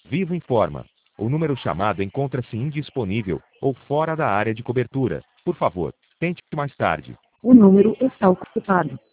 Vivo informa. O número chamado encontra-se indisponível ou fora da área de cobertura. Por favor, tente mais tarde. O número está ocupado.